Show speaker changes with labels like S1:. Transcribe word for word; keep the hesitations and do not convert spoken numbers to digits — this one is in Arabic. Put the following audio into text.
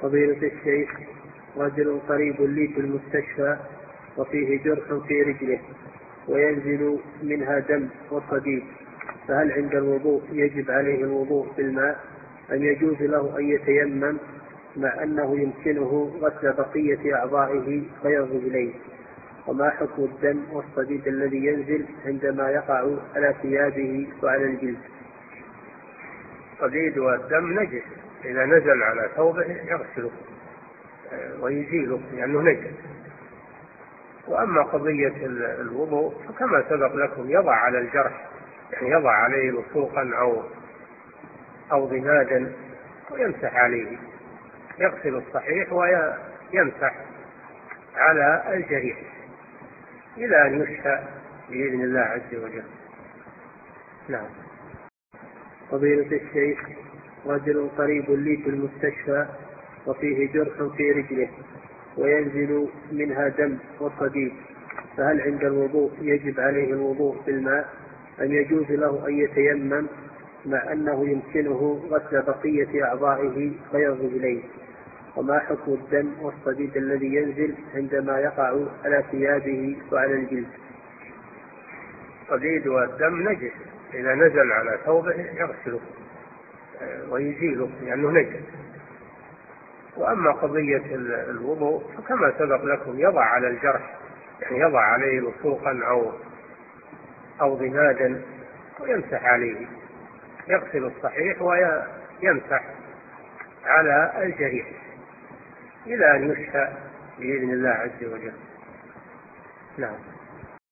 S1: فضيلة الشيخ، رجل قريب لي في المستشفى وفيه جرح في رجله وينزل منها دم وصديد، فهل عند الوضوء يجب عليه الوضوء بالماء أم يجوز له أن يتيمم مع أنه يمكنه غسل بقية أعضائه غير الرجلين؟ وما حكم الدم والصديد الذي ينزل عندما يقع على ثيابه وعلى الجلد؟
S2: الصديد والدم نجس، إذا نزل على ثوبه يغسله ويزيله لأنه نجس. وأما قضية الوضوء فكما سبق لكم يضع على الجرح، يعني يضع عليه لصوقا أو أو ضمادا ويمسح عليه، يغسل الصحيح ويمسح على الجريح إلى أن يشفى بإذن الله عز وجل. نعم.
S1: فضيلة الشيخ، رجل قريب لي في المستشفى وفيه جرح في رجله وينزل منها دم وصديد، فهل عند الوضوء يجب عليه الوضوء بالماء أم يجوز له أن يتيمم مع أنه يمكنه غسل بقية أعضائه غير الرجلين؟ وما حكم الدم والصديد الذي ينزل عندما يقع على ثيابه وعلى الجلد؟
S2: الصديد والدم نجس، إذا نزل على ثوبه يغسله ويزيله لأنه نجس. وأما قضية الوضوء فكما سبق لكم يضع على الجرح، يعني يضع عليه لصوقا أو أو ضمادا ويمسح عليه، يغسل الصحيح ويمسح على الجريح إلى أن يشفى بإذن الله عز وجل. نعم.